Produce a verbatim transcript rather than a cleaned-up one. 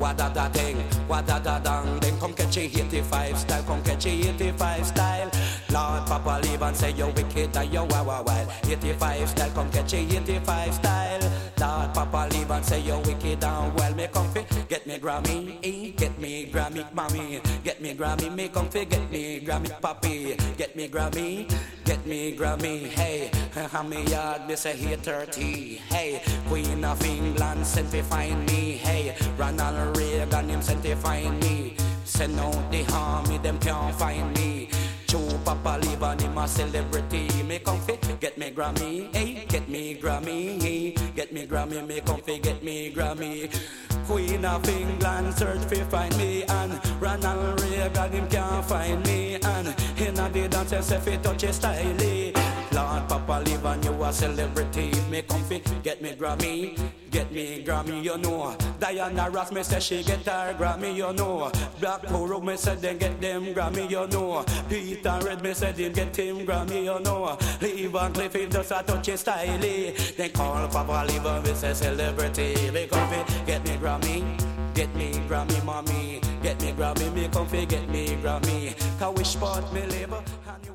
what da da ding, what da da dang. Then come catch a eighty-five style, come catch a eighty-five style. Lord Papa leave and say you wicked and you wow wow wild. eighty-five style, come catch a eighty-five style. Lord Papa leave and say you wicked and well. Me comfy, get me Grammy, eh? Get me Grammy, mommy. Get me Grammy, me comfy, get me Grammy, papi. Get me Grammy, get me Grammy, hey. I'm me yard, me say here thirty, hey. Queen of England sent to find me, hey. Ronald Reagan him sent to find me. Send out the army, them can't find me. Joe Papa leave and him a celebrity. Me comfy, get me Grammy, hey. Get me Grammy, hey. Get me Grammy, me comfy, get me Grammy. Queen of England search fi find me, and Ronald Reagan him can't find me, and inna the dance say fi touch his style. Lord Papa live and you a celebrity. Me comfy, get me Grammy, get me Grammy, you know. Diana Ross me say she get her Grammy, you know. Black Poro me say they get them Grammy, you know. Peter Red me say they get him Grammy, you know. Lee Van Cleef he just a touch his style. They call Papa live and me say celebrity. Me comfy, get me Grammy, get me Grammy, mommy. Get me Grammy, me comfy, get me Grammy. Cause we sport me live.